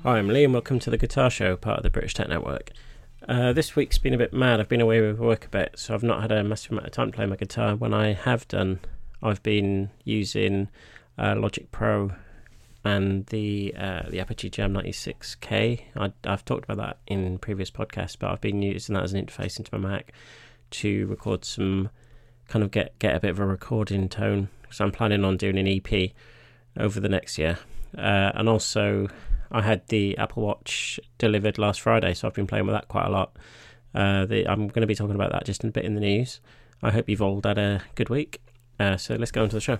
Hi, I'm Lee and welcome to the Guitar Show, part of the British Tech Network. This week's been a bit mad. I've been away with work a bit, so I've not had a massive amount of time to play my guitar. When I have done, I've been using Logic Pro and the Apogee Jam 96K. I've talked about that in previous podcasts, but I've been using that as an interface into my Mac to record some, kind of get a bit of a recording tone, because I'm planning on doing an EP over the next year. And also, I had the Apple Watch delivered last Friday, so I've been playing with that quite a lot. I'm going to be talking about that just a bit in the news. I hope you've all had a good week. So let's go into the show.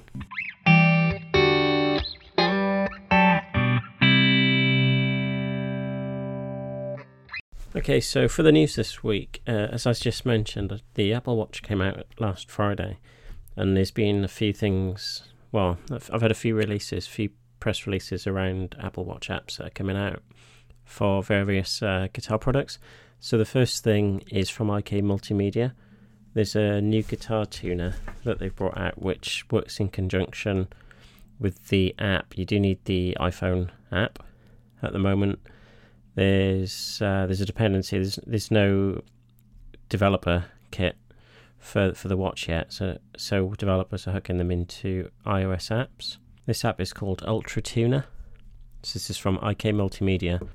Okay, so for the news this week, as I just mentioned, the Apple Watch came out last Friday, and there's been a few things. Well, I've had a few press releases around Apple Watch apps that are coming out for various guitar products. So the first thing is from IK Multimedia. There's a new guitar tuner that they've brought out which works in conjunction with the app. You do need the iPhone app at the moment. There's a dependency. There's no developer kit for the watch yet, so developers are hooking them into iOS apps. This app is called Ultra Tuner. So this is from IK Multimedia.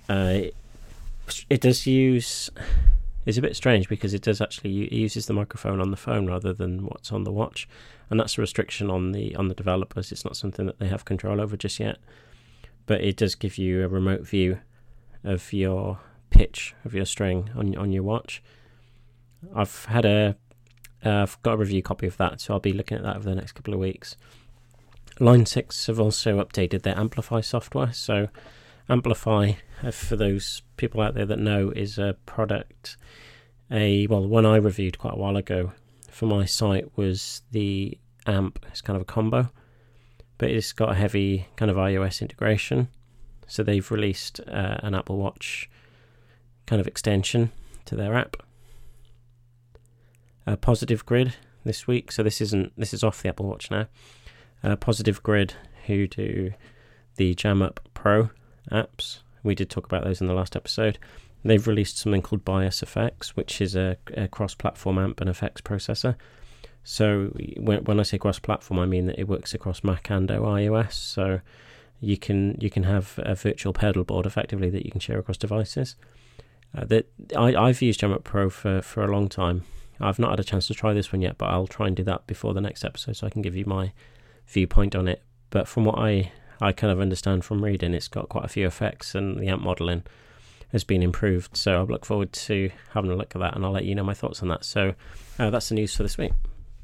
It does use... It's a bit strange because it does actually... It uses the microphone on the phone rather than what's on the watch. And that's a restriction on the developers. It's not something that they have control over just yet. But it does give you a remote view of your pitch of your string on your watch. I've got a review copy of that, so I'll be looking at that over the next couple of weeks. Line 6 have also updated their Amplify software. So Amplify, for those people out there that know, is a product. One I reviewed quite a while ago for my site was the amp. It's kind of a combo, but it's got a heavy kind of iOS integration. So they've released an Apple Watch kind of extension to their app. Positive Grid this week. So this is off the Apple Watch now. Positive Grid, who do the Jam Up Pro apps. We did talk about those in the last episode. They've released something called Bias Effects, which is a cross-platform amp and effects processor. So when I say cross-platform, I mean that it works across Mac and iOS. So you can have a virtual pedal board effectively that you can share across devices. I've used Jam Up Pro for a long time. I've not had a chance to try this one yet, but I'll try and do that before the next episode so I can give you my viewpoint on it. But from what I kind of understand from reading, it's got quite a few effects and the amp modelling has been improved. So I look forward to having a look at that, and I'll let you know my thoughts on that. So that's the news for this week.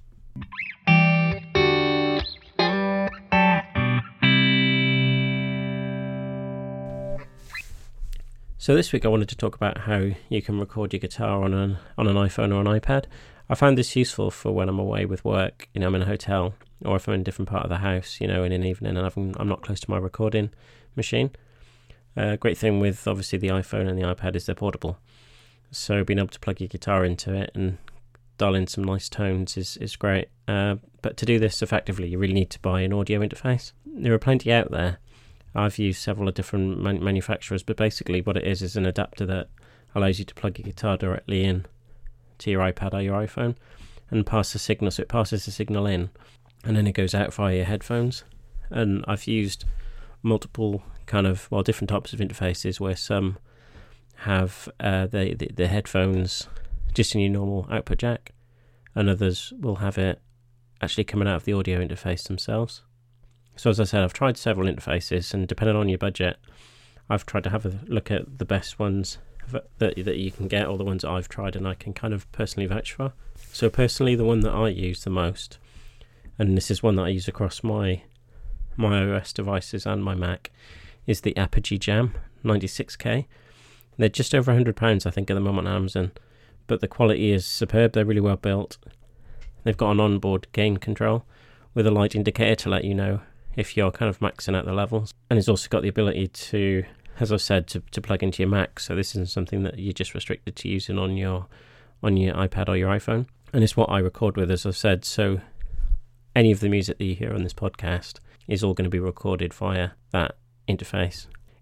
So this week I wanted to talk about how you can record your guitar on an iPhone or an iPad. I find this useful for when I'm away with work, I'm in a hotel, or if I'm in a different part of the house, in an evening and I'm not close to my recording machine. Great thing with obviously the iPhone and the iPad is they're portable. So being able to plug your guitar into it and dial in some nice tones is great. But to do this effectively, you really need to buy an audio interface. There are plenty out there. I've used several different manufacturers, but basically what it is an adapter that allows you to plug your guitar directly in to your iPad or your iPhone and pass the signal. So it passes the signal in and then it goes out via your headphones. And I've used multiple different types of interfaces where some have the headphones just in your normal output jack, and others will have it actually coming out of the audio interface themselves. So as I said, I've tried several interfaces, and depending on your budget, I've tried to have a look at the best ones that you can get, or the ones that I've tried and I can kind of personally vouch for. So personally, the one that I use the most, and this is one that I use across my iOS devices and my Mac, is the Apogee Jam 96K. They're just over £100, I think, at the moment on Amazon, but the quality is superb. They're really well built. They've got an onboard gain control with a light indicator to let you know if you're kind of maxing out the levels. And it's also got the ability to, as I've said, to plug into your Mac. So this isn't something that you're just restricted to using on your iPad or your iPhone. And it's what I record with, as I've said. So any of the music that you hear on this podcast is all going to be recorded via that interface.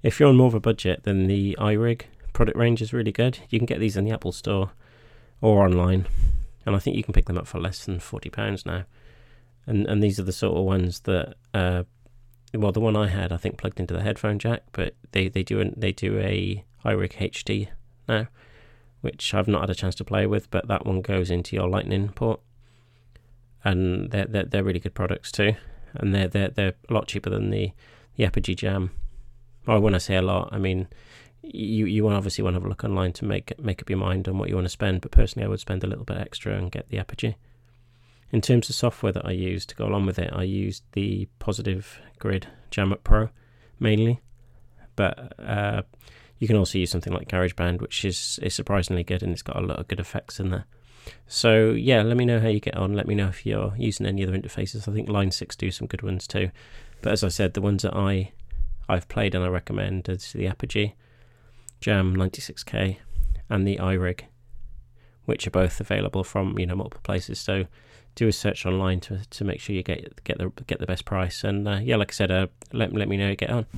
If you're on more of a budget, then the iRig product range is really good. You can get these in the Apple Store or online, and I think you can pick them up for less than £40 now. And these are the sort of ones that, well, the one I had, I think, plugged into the headphone jack, but they do a iRig HD now, which I've not had a chance to play with, but that one goes into your Lightning port, and they're really good products too, and they're a lot cheaper than the Apogee Jam. Well, when I say a lot, I mean you obviously want to have a look online to make up your mind on what you want to spend, but personally I would spend a little bit extra and get the Apogee. In terms of software that I use to go along with it, I used the Positive Grid Jam Up Pro mainly, but you can also use something like GarageBand, which is surprisingly good, and it's got a lot of good effects in there. So yeah, let me know how you get on. Let me know if you're using any other interfaces. I think Line 6 do some good ones too, but as I said, the ones that I've played and I recommend is the Apogee Jam 96K and the iRig, which are both available from multiple places. So do a search online to make sure you get the best price. And yeah, like I said, let me know how you get on.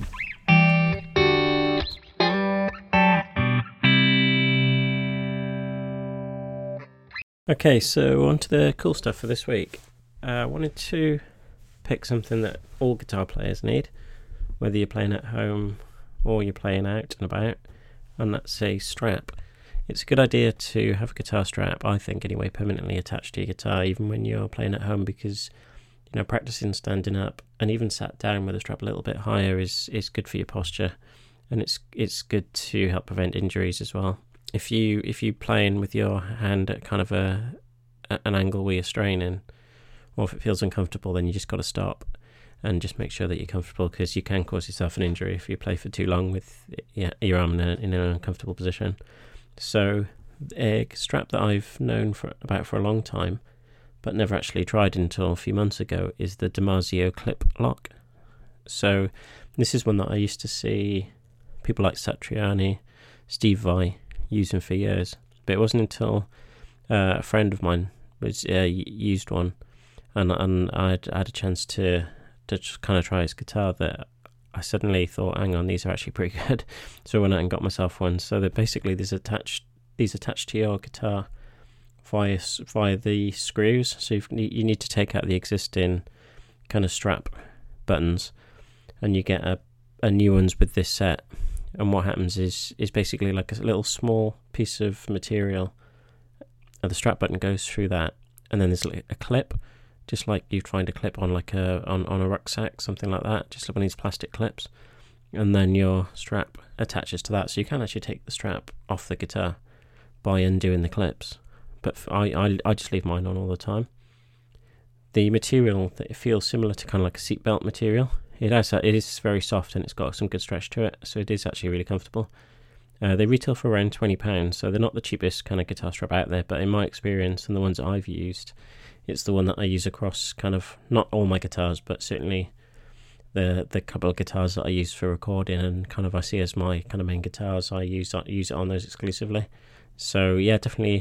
Okay, so on to the cool stuff for this week. I wanted to pick something that all guitar players need, whether you're playing at home or you're playing out and about, and that's a strap. It's a good idea to have a guitar strap, I think anyway, permanently attached to your guitar, even when you're playing at home, because practicing standing up and even sat down with the strap a little bit higher is good for your posture, and it's good to help prevent injuries as well. If you playing with your hand at kind of an angle where you're straining, or if it feels uncomfortable, then you just got to stop and just make sure that you're comfortable, because you can cause yourself an injury if you play for too long with your arm in an uncomfortable position. So a strap that I've known about for a long time, but never actually tried until a few months ago, is the Damasio Clip Lock. So this is one that I used to see people like Satriani, Steve Vai using for years, but it wasn't until a friend of mine used one, and I had a chance to just kind of try his guitar, that I suddenly thought, hang on, these are actually pretty good. So I went out and got myself one. So that basically these attached to your guitar via the screws. So you need to take out the existing kind of strap buttons, and you get a new ones with this set. And what happens is basically like a little small piece of material, and the strap button goes through that, and then there's a clip, just like you'd find a clip on like on a rucksack, something like that, just like one of these plastic clips, and then your strap attaches to that. So you can actually take the strap off the guitar by undoing the clips, but I just leave mine on all the time. The material, that it feels similar to kind of like a seatbelt material. It is very soft, and it's got some good stretch to it, so it is actually really comfortable. They retail for around £20, so they're not the cheapest kind of guitar strap out there, but in my experience and the ones that I've used, it's the one that I use across kind of not all my guitars, but certainly the couple of guitars that I use for recording and kind of I see as my kind of main guitars. I use it on those exclusively. So yeah, definitely,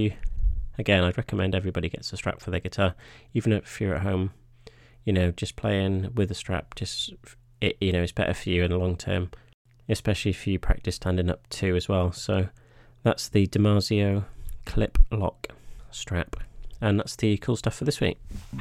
I'd recommend everybody gets a strap for their guitar, even if you're at home. Just playing with a strap, it's better for you in the long term, especially if you practice standing up too as well. So that's the Damasio Clip Lock strap, and that's the cool stuff for this week.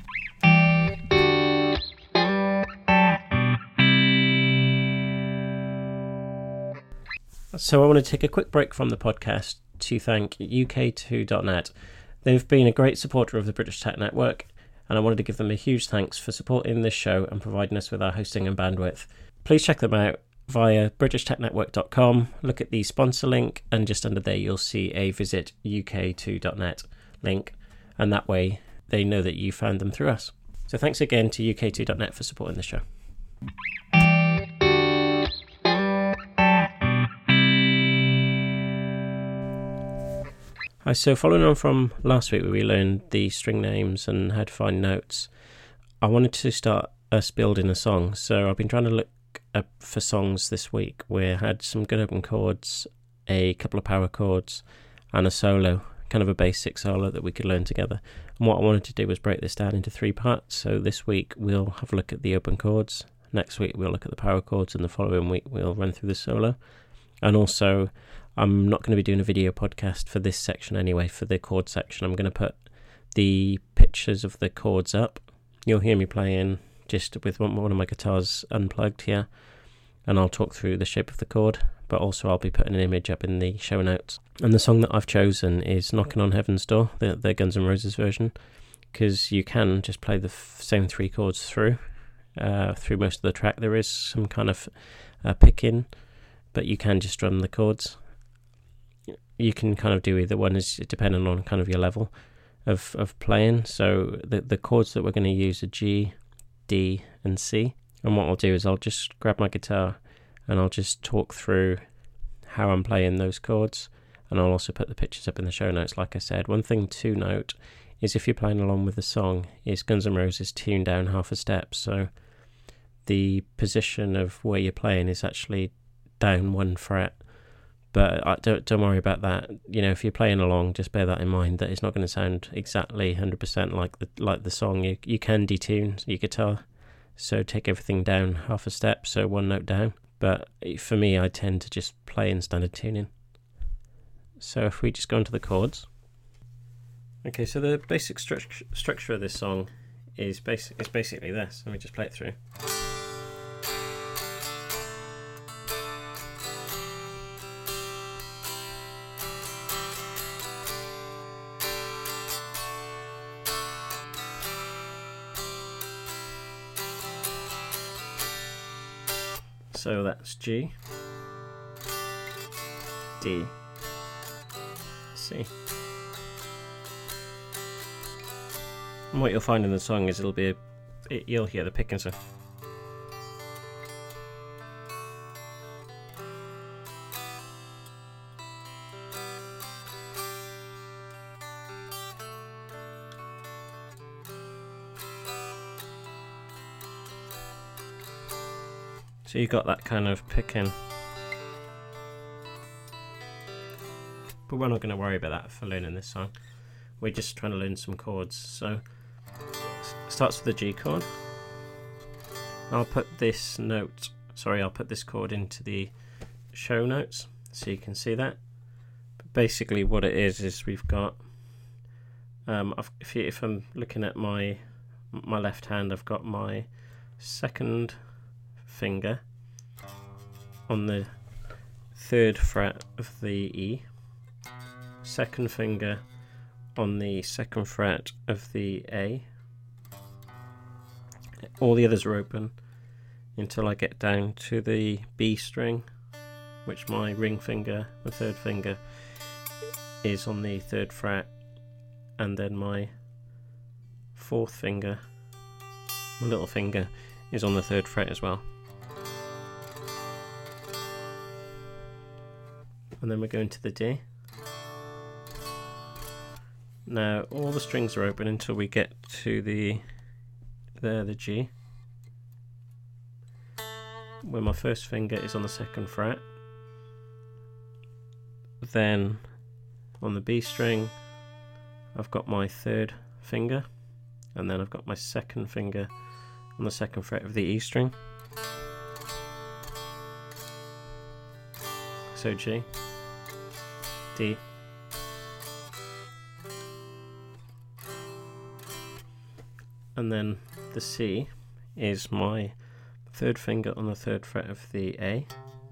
So I want to take a quick break from the podcast to thank UK2.net. They've been a great supporter of the British Tech Network, and I wanted to give them a huge thanks for supporting this show and providing us with our hosting and bandwidth. Please check them out via BritishTechNetwork.com. Look at the sponsor link, and just under there you'll see a visit UK2.net link, and that way they know that you found them through us. So thanks again to UK2.net for supporting the show. Hi, so following on from last week where we learned the string names and how to find notes, I wanted to start us building a song. So I've been trying to look up for songs this week where I had some good open chords, a couple of power chords, and a solo, kind of a basic solo that we could learn together. And what I wanted to do was break this down into 3 parts. So this week we'll have a look at the open chords. next week we'll look at the power chords, and the following week we'll run through the solo. And also, I'm not going to be doing a video podcast for this section anyway, for the chord section. I'm going to put the pictures of the chords up. You'll hear me playing just with one of my guitars unplugged here, and I'll talk through the shape of the chord, but also I'll be putting an image up in the show notes. And the song that I've chosen is Knocking on Heaven's Door, the Guns N' Roses version, because you can just play the same 3 chords through most of the track. There is some kind of picking, but you can just strum the chords. You can kind of do either one, is depending on kind of your level of playing. So the chords that we're going to use are G, D and C. And what I'll do is I'll just grab my guitar and I'll just talk through how I'm playing those chords, and I'll also put the pictures up in the show notes. Like I said, one thing to note is if you're playing along with the song, is Guns N' Roses tuned down half a step, so the position of where you're playing is actually down 1 fret. But don't worry about that. You know, if you're playing along, just bear that in mind, that it's not going to sound exactly 100% like the song. You can detune your guitar, so take everything down half a step, so 1 note down. But for me, I tend to just play in standard tuning. So if we just go into the chords. Okay, so the basic structure of this song is basically this. Let me just play it through. So that's G, D, C. And what you'll find in the song is you'll hear the picking stuff. So you got that kind of picking. But we're not going to worry about that for learning this song. We're just trying to learn some chords. So it starts with the G chord. I'll put this chord into the show notes so you can see that. But basically what it is we've got, if I'm looking at my left hand, I've got my second finger on the 3rd fret of the E, second finger on the 2nd fret of the A. All the others are open until I get down to the B string, which my ring finger, the 3rd finger, is on the 3rd fret, and then my 4th finger, my little finger, is on the 3rd fret as well. And then we're going to the D. Now all the strings are open until we get to the G, where my 1st finger is on the 2nd fret. Then on the B string I've got my 3rd finger, and then I've got my 2nd finger on the 2nd fret of the E string. So G, D, and then the C is my 3rd finger on the 3rd fret of the A,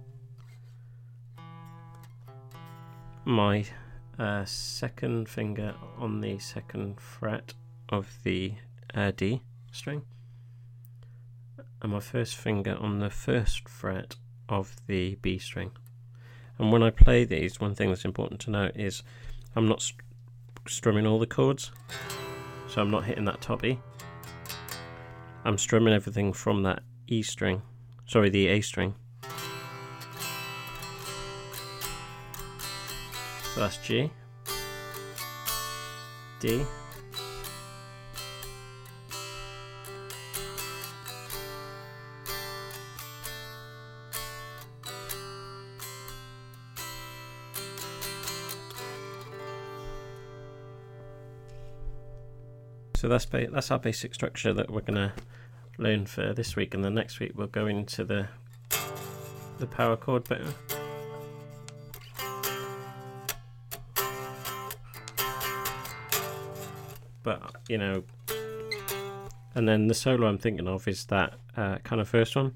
my 2nd finger on the 2nd fret of the D string, and my 1st finger on the 1st fret of the B string. And when I play these, one thing that's important to note is I'm not strumming all the chords, so I'm not hitting that top E. I'm strumming everything from that the A string. So that's G, D, so that's our basic structure that we're going to learn for this week, and then next week we'll go into the power chord bit. But and then the solo I'm thinking of is that kind of first one.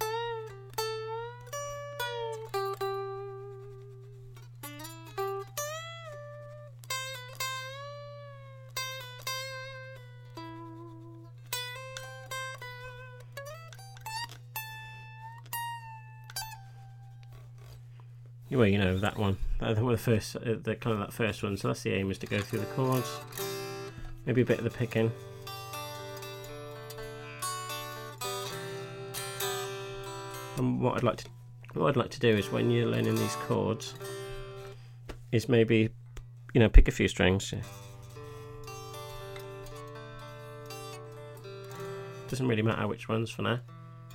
Well, that one, the first, the kind of that first one. So that's the aim, is to go through the chords, maybe a bit of the picking. And what I'd like to do is, when you're learning these chords, is maybe pick a few strings. Doesn't really matter which ones for now.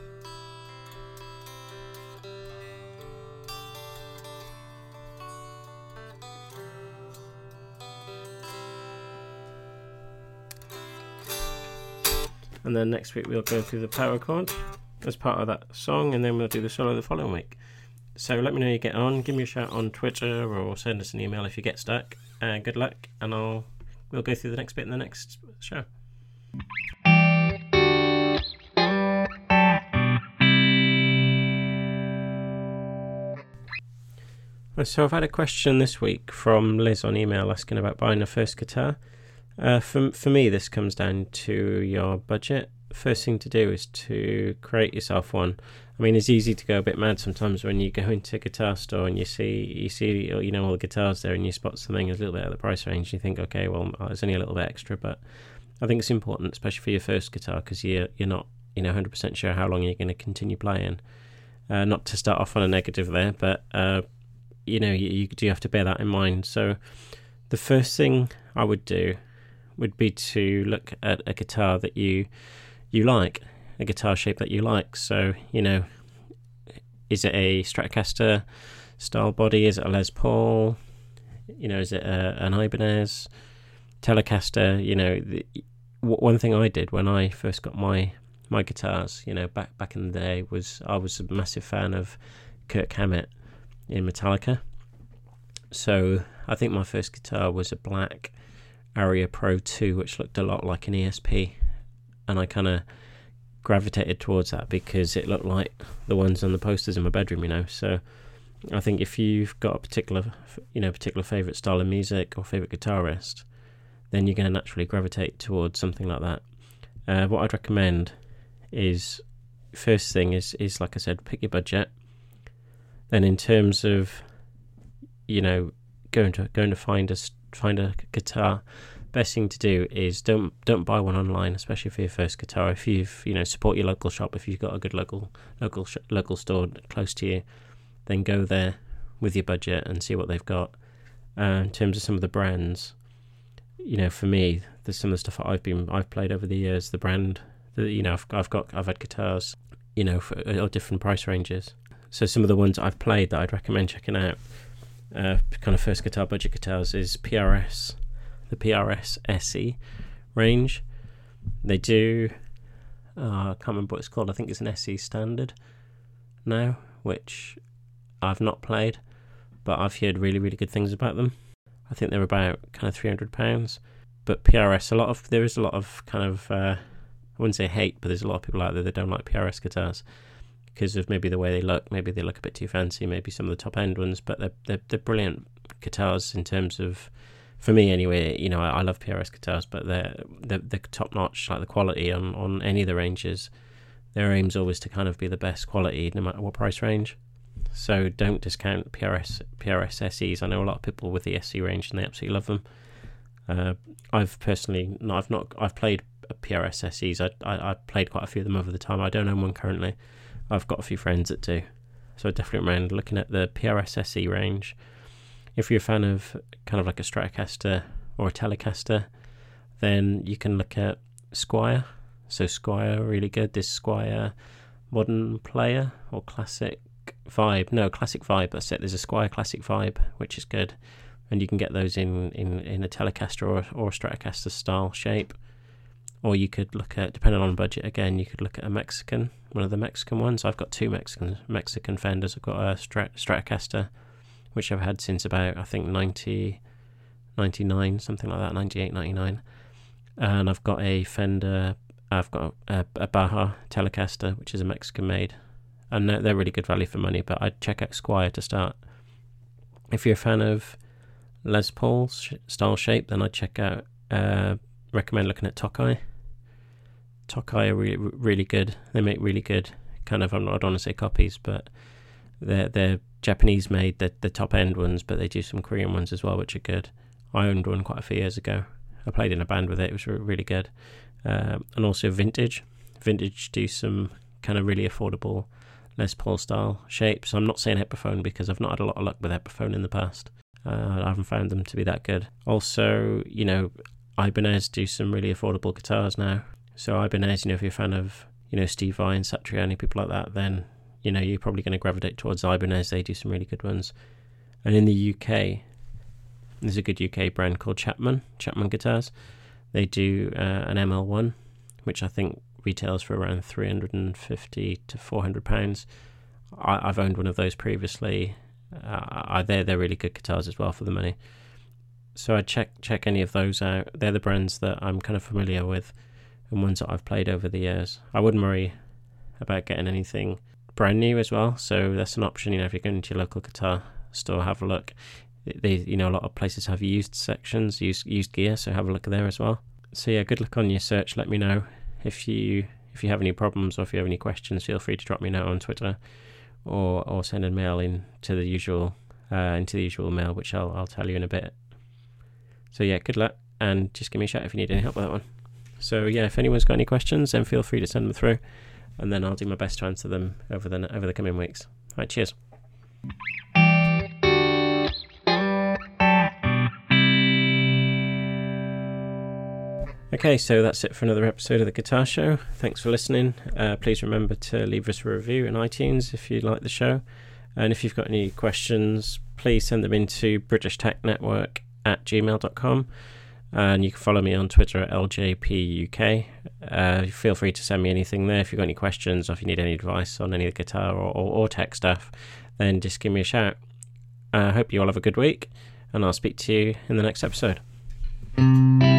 And then next week we'll go through the power chord as part of that song, and then we'll do the solo the following week. So let me know how you get on. Give me a shout on Twitter, or send us an email if you get stuck. Good luck, and we'll go through the next bit in the next show. So I've had a question this week from Liz on email asking about buying a first guitar. For me, this comes down to your budget. First thing to do is to create yourself one. I mean, it's easy to go a bit mad sometimes when you go into a guitar store and you see all the guitars there, and you spot something a little bit at the price range. You think, okay, well, it's only a little bit extra, but I think it's important, especially for your first guitar, because you're not 100% sure how long you're going to continue playing. Not to start off on a negative there, but you do have to bear that in mind. So the first thing I would do would be to look at a guitar that you like, a guitar shape that you like. So, is it a Stratocaster style body? Is it a Les Paul? Is it an Ibanez, Telecaster? One thing I did when I first got my guitars, back in the day, was I was a massive fan of Kirk Hammett in Metallica. So I think my first guitar was a black Aria Pro 2, which looked a lot like an ESP, and I kind of gravitated towards that because it looked like the ones on the posters in my bedroom. So I think if you've got a particular favourite style of music or favourite guitarist, then you're going to naturally gravitate towards something like that. What I'd recommend is, first thing is like I said, pick your budget. Then in terms of going to find a guitar, best thing to do is don't buy one online, especially for your first guitar. If you've support your local shop, if you've got a good local store close to you, then go there with your budget and see what they've got. In terms of some of the brands, for me, there's some of the stuff that I've played over the years. The brand that I've had guitars for different price ranges. So some of the ones I've played that I'd recommend checking out, kind of first guitar budget guitars, is PRS, the PRS SE range. They do, I can't remember what it's called. I think it's an SE standard now, which I've not played, but I've heard really, really good things about them. I think they're about kind of £300. But PRS, there is a lot of kind of, I wouldn't say hate, but there's a lot of people out there that don't like PRS guitars because of maybe the way they look. Maybe they look a bit too fancy, maybe some of the top end ones, but they're brilliant guitars in terms of, for me anyway. I love PRS guitars, but they're top notch, like the quality on any of the ranges. Their aim's always to kind of be the best quality no matter what price range. So don't discount PRS SEs. I know a lot of people with the SE range and they absolutely love them. I've played PRS SEs. I played quite a few of them over the time. I don't own one currently. I've got a few friends that do. So I definitely recommend looking at the PRS SE range. If you're a fan of kind of like a Stratocaster or a Telecaster, then you can look at Squier. So Squier, really good. This Squier Modern Player or Classic Vibe. No, Classic Vibe, that's it. There's a Squier Classic Vibe, which is good. And you can get those in a Telecaster or a Stratocaster style shape. Or you could look at, depending on budget again, you could look at one of the Mexican ones. I've got two Mexican Fenders. I've got a Stratocaster, which I've had since about, I think, 99, something like that, 98, 99. And I've got a Fender, I've got a Baja Telecaster, which is a Mexican made. And they're really good value for money, but I'd check out Squier to start. If you're a fan of Les Paul style shape, then I'd recommend looking at Tokai. Tokai are really good. They make really good kind of, I don't want to say copies, but they're Japanese made, the top end ones, but they do some Korean ones as well, which are good. I owned one quite a few years ago. I played in a band with it. It was really good. And also Vintage do some kind of really affordable Les Paul style shapes. I'm not saying Epiphone because I've not had a lot of luck with Epiphone in the past. I haven't found them to be that good. Also, Ibanez do some really affordable guitars now. So Ibanez, if you're a fan of, Steve Vai and Satriani, people like that, then, you're probably going to gravitate towards Ibanez. They do some really good ones. And in the UK, there's a good UK brand called Chapman Guitars. They do an ML1, which I think retails for around £350 to £400. I've owned one of those previously. They're really good guitars as well for the money. So I'd check any of those out. They're the brands that I'm kind of familiar with and ones that I've played over the years. I wouldn't worry about getting anything brand new as well. So that's an option. If you're going to your local guitar store, have a look. A lot of places have used sections, used gear, so have a look there as well. So yeah, good luck on your search. Let me know if you have any problems or if you have any questions. Feel free to drop me a note on Twitter or send a mail into the usual mail, which I'll tell you in a bit. So yeah, good luck, and just give me a shout if you need any help with that one. So yeah, if anyone's got any questions, then feel free to send them through, and then I'll do my best to answer them over the coming weeks. All right, cheers. Okay, so that's it for another episode of The Guitar Show. Thanks for listening. Please remember to leave us a review in iTunes if you like the show. And if you've got any questions, please send them into britishtechnetwork@gmail.com. And you can follow me on Twitter at LJPUK. Feel free to send me anything there. If you've got any questions or if you need any advice on any of the guitar or tech stuff, then just give me a shout. I hope you all have a good week, and I'll speak to you in the next episode.